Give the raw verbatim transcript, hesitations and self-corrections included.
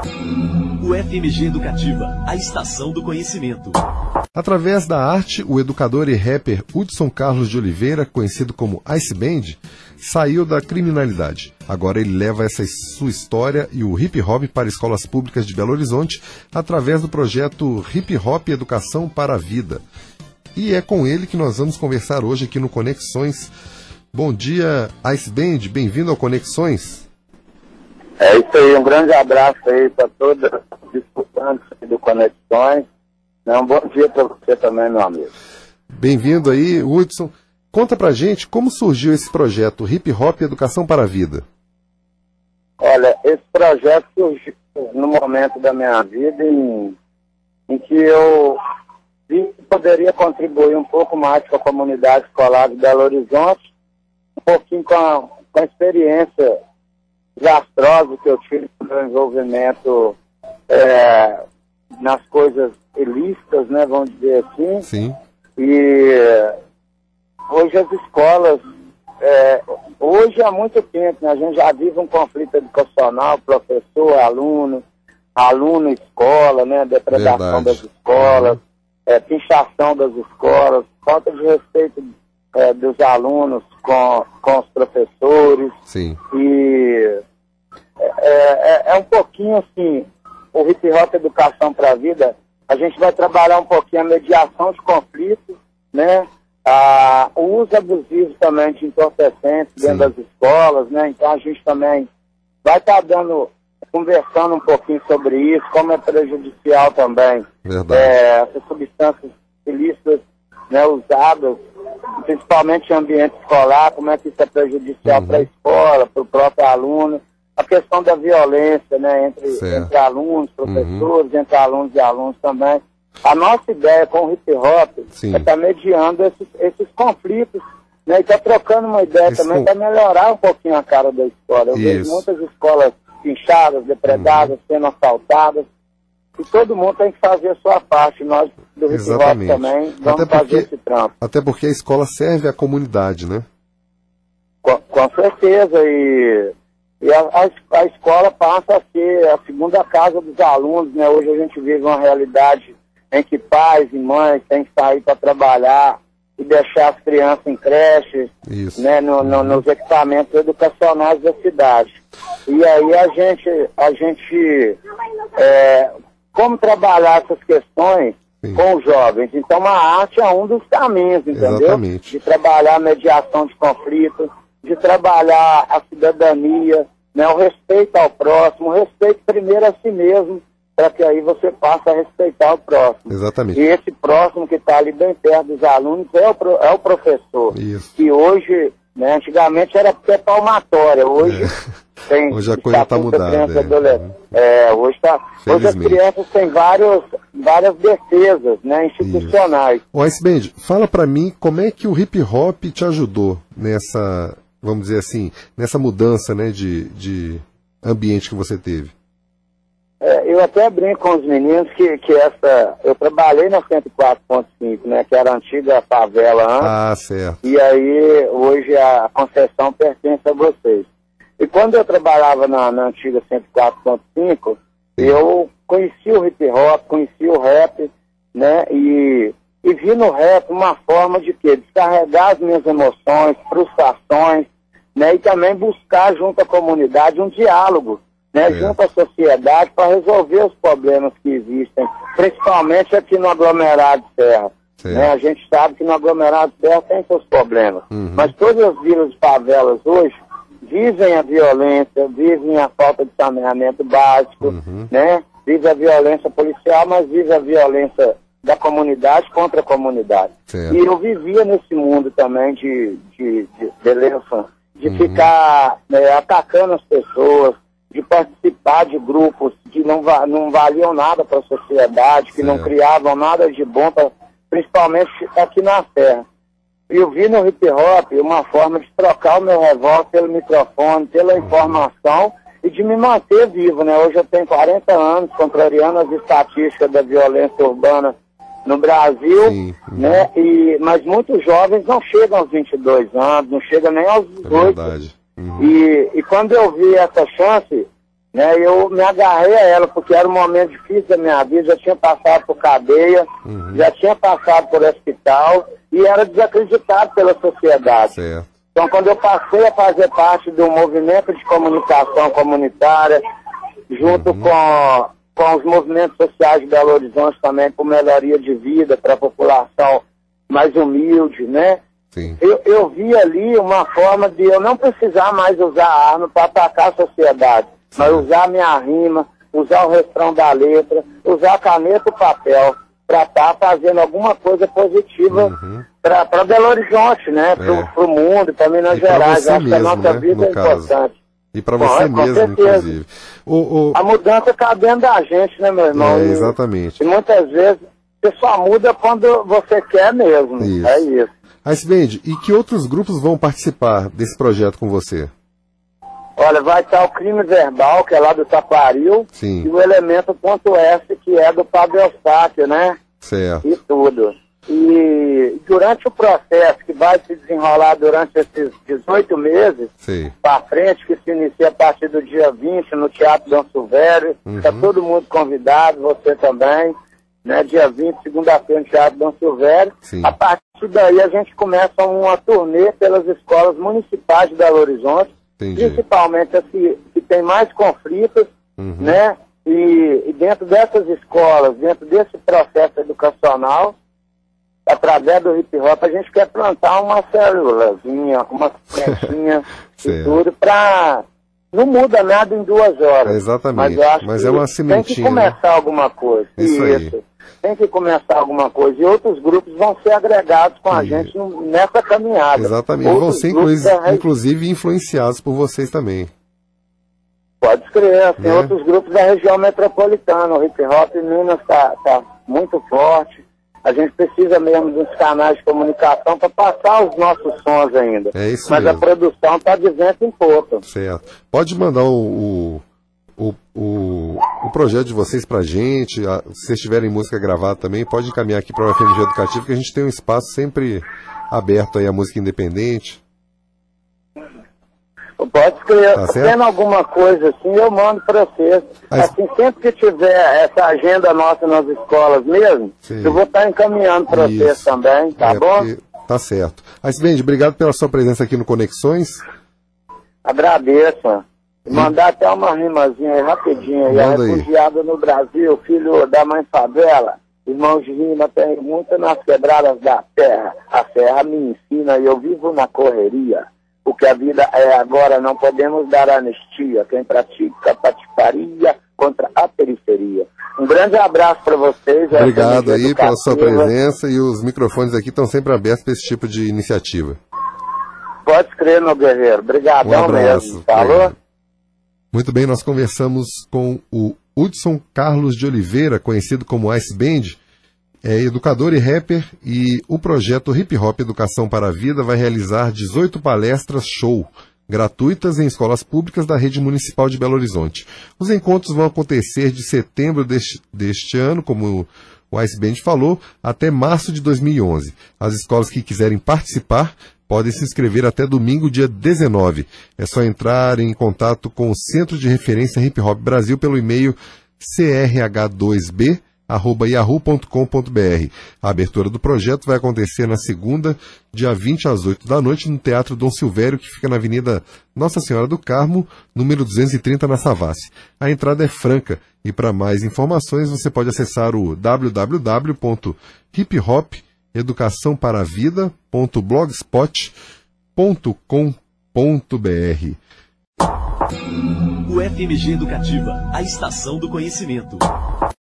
O F M G Educativa, a estação do conhecimento. Através da arte, o educador e rapper Hudson Carlos de Oliveira, conhecido como Ice Band, saiu da criminalidade. Agora ele leva essa sua história e o hip hop para escolas públicas de Belo Horizonte através do projeto Hip Hop Educação para a Vida. E é com ele que nós vamos conversar hoje aqui no Conexões. Bom dia, Ice Band, bem-vindo ao Conexões. É isso aí, um grande abraço aí para todos os disputantes do Conexões. Um bom dia para você também, meu amigo. Bem-vindo aí, Hudson. Conta pra gente como surgiu esse projeto Hip Hop Educação para a Vida. Olha, esse projeto surgiu no momento da minha vida em, em que eu vi que poderia contribuir um pouco mais com a comunidade escolar de Belo Horizonte, um pouquinho com a, com a experiência desastrosa que eu tive no meu envolvimento é, nas coisas ilícitas, né, vamos dizer assim. Sim. E hoje as escolas, é, hoje há muito tempo, né, a gente já vive um conflito educacional, professor, aluno, aluno, escola, né, depredação Verdade. das escolas, é, pinchação das escolas, falta de respeito é, dos alunos com, com os professores. Sim. E é, é, é um pouquinho assim, o Hip Hop Educação para a Vida, a gente vai trabalhar um pouquinho a mediação de conflitos, né? Ah, o uso abusivo também de entorpecentes dentro das escolas, né? Então a gente também vai estar tá dando, conversando um pouquinho sobre isso, como é prejudicial também é, essas substâncias ilícitas, né, usadas, principalmente em ambiente escolar, como é que isso é prejudicial uhum. para a escola, para o próprio aluno. A questão da violência, né, entre, entre alunos, professores, uhum. entre alunos e alunos também. A nossa ideia com o hip hop Sim. é estar tá mediando esses, esses conflitos, né, e estar tá trocando uma ideia Isso. também para melhorar um pouquinho a cara da escola. Eu Isso. vejo muitas escolas pinchadas, depredadas, uhum. sendo assaltadas, e todo mundo tem que fazer a sua parte. Nós do hip hop também vamos até porque, fazer esse trampo. Até porque a escola serve à comunidade, né? Com, com certeza, e... E a, a, a escola passa a ser a segunda casa dos alunos, né? Hoje a gente vive uma realidade em que pais e mães têm que sair para trabalhar e deixar as crianças em creches, né? No, no, nos equipamentos educacionais da cidade. E aí a gente, a gente é, como trabalhar essas questões Sim. com os jovens? Então a arte é um dos caminhos, entendeu? Exatamente. De trabalhar a mediação de conflitos, de trabalhar a cidadania, né, o respeito ao próximo, o respeito primeiro a si mesmo, para que aí você passe a respeitar o próximo. Exatamente. E esse próximo que está ali bem perto dos alunos é o, é o professor. Isso. Que hoje, né, antigamente era até palmatória, hoje é. tem... Hoje a coisa está mudada. É. É, hoje, tá, hoje as crianças têm vários, várias defesas, né, institucionais. O Ice Band, fala para mim como é que o hip hop te ajudou nessa... vamos dizer assim, nessa mudança, né, de, de ambiente que você teve? É, eu até brinco com os meninos que, que essa... Eu trabalhei na cento e quatro ponto cinco, né, que era a antiga favela antes. Ah, certo. E aí, hoje, a concessão pertence a vocês. E quando eu trabalhava na, na antiga cento e quatro ponto cinco, eu conheci o hip hop, conheci o rap, né, e... E vi no rap uma forma de quê? Descarregar as minhas emoções, frustrações, né? E também buscar junto à comunidade um diálogo, né? É. Junto à sociedade para resolver os problemas que existem, principalmente aqui no aglomerado de Serra. Né? A gente sabe que no aglomerado de Serra tem seus problemas, uhum. mas todas as vilas e favelas hoje vivem a violência, vivem a falta de saneamento básico, uhum. né? Vive a violência policial, mas vive a violência da comunidade contra a comunidade. Certo. E eu vivia nesse mundo também de, de, de beleza, de uhum. ficar né, atacando as pessoas, de participar de grupos que não, va não valiam nada para a sociedade, que certo. Não criavam nada de bom, pra, principalmente aqui na Serra. E eu vi no hip hop uma forma de trocar o meu revólver pelo microfone, pela uhum. informação e de me manter vivo, né? Hoje eu tenho quarenta anos, contrariando as estatísticas da violência urbana no Brasil, Sim, uhum. né? E, mas muitos jovens não chegam aos vinte e dois anos, não chegam nem aos dezoito. É verdade. Uhum. E, e quando eu vi essa chance, né? Eu me agarrei a ela, porque era um momento difícil da minha vida, já tinha passado por cadeia, uhum. já tinha passado por hospital, e era desacreditado pela sociedade. Certo. Então, quando eu passei a fazer parte do movimento de comunicação comunitária, junto uhum. com, com os movimentos sociais de Belo Horizonte também, por melhoria de vida para a população mais humilde, né? Sim. Eu, eu vi ali uma forma de eu não precisar mais usar a arma para atacar a sociedade, sim. mas usar a minha rima, usar o refrão da letra, usar a caneta e o papel, para estar tá fazendo alguma coisa positiva uhum. para Belo Horizonte, né? Para o é. mundo, para Minas Gerais. Acho que a nossa né? vida no é caso. importante. E para você Bom, é, mesmo, inclusive. O, o... A mudança está dentro da gente, né, meu irmão? É, exatamente. E, e muitas vezes você só muda quando você quer mesmo. Isso. É isso. Icebind, e que outros grupos vão participar desse projeto com você? Olha, vai estar o Crime Verbal, que é lá do Taquaril, Sim. e o Elemento Ponto S, que é do Pablo Eustáquio, né? Certo. E tudo. E durante o processo que vai se desenrolar durante esses dezoito meses, para frente, que se inicia a partir do dia vinte no Teatro Dom Silvério, está uhum. todo mundo convidado, você também, né? Dia vinte, segunda-feira, no Teatro Dom Silvério. Sim. A partir daí a gente começa uma turnê pelas escolas municipais de Belo Horizonte, Entendi. Principalmente as que, que tem mais conflitos, uhum. né? E, e dentro dessas escolas, dentro desse processo educacional, através do hip hop, a gente quer plantar uma célulazinha, uma sementinha e tudo para... Não muda nada em duas horas. É exatamente. Mas, eu acho mas que é uma sementinha. Tem que começar né? alguma coisa. Isso, Isso. aí. Tem que começar alguma coisa. E outros grupos vão ser agregados com a e... gente nessa caminhada. Exatamente. Outros vão ser, inclusive, da... inclusive, influenciados por vocês também. Pode crer. Tem né? outros grupos da região metropolitana. O hip hop em Minas está tá muito forte. A gente precisa mesmo dos canais de comunicação para passar os nossos sons ainda. É isso Mas mesmo. a produção está de vento em popa. Certo. Pode mandar o, o, o, o projeto de vocês para a gente. A, se vocês tiverem música gravada também, pode encaminhar aqui para o F M G Educativo, que a gente tem um espaço sempre aberto aí à música independente. Pode escrever. Tá Tendo alguma coisa assim, eu mando para vocês. Mas... Assim, sempre que tiver essa agenda nossa nas escolas mesmo, Sim. eu vou estar encaminhando para vocês também, tá é, bom? Porque... Tá certo. Icebind, obrigado pela sua presença aqui no Conexões. Agradeço. Mandar até uma rimazinha aí, rapidinho. Aí, a refugiada no Brasil, filho da mãe favela, irmãos de rima, tem muita nas quebradas da terra. A serra me ensina e eu vivo na correria. O que a vida é agora, não podemos dar anistia. Quem pratica patifaria contra a periferia. Um grande abraço para vocês. Obrigado aí pela sua presença, e os microfones aqui estão sempre abertos para esse tipo de iniciativa. Pode crer, meu guerreiro. Obrigadão um abraço, mesmo. Falou? Muito bem, nós conversamos com o Hudson Carlos de Oliveira, conhecido como Icebind, é educador e rapper, e o projeto Hip Hop Educação para a Vida vai realizar dezoito palestras show gratuitas em escolas públicas da rede municipal de Belo Horizonte. Os encontros vão acontecer de setembro deste, deste ano, como o Icebind falou, até março de dois mil e onze. As escolas que quiserem participar podem se inscrever até domingo, dia dezenove. É só entrar em contato com o Centro de Referência Hip Hop Brasil pelo e-mail c r h dois b arroba yahoo ponto com ponto b r. A abertura do projeto vai acontecer na segunda, dia vinte às oito da noite, no Teatro Dom Silvério, que fica na Avenida Nossa Senhora do Carmo, número duzentos e trinta, na Savassi. A entrada é franca, e para mais informações você pode acessar o w w w ponto hip hop educação para a vida ponto blogspot ponto com ponto b r. O F M G Educativa, a estação do conhecimento.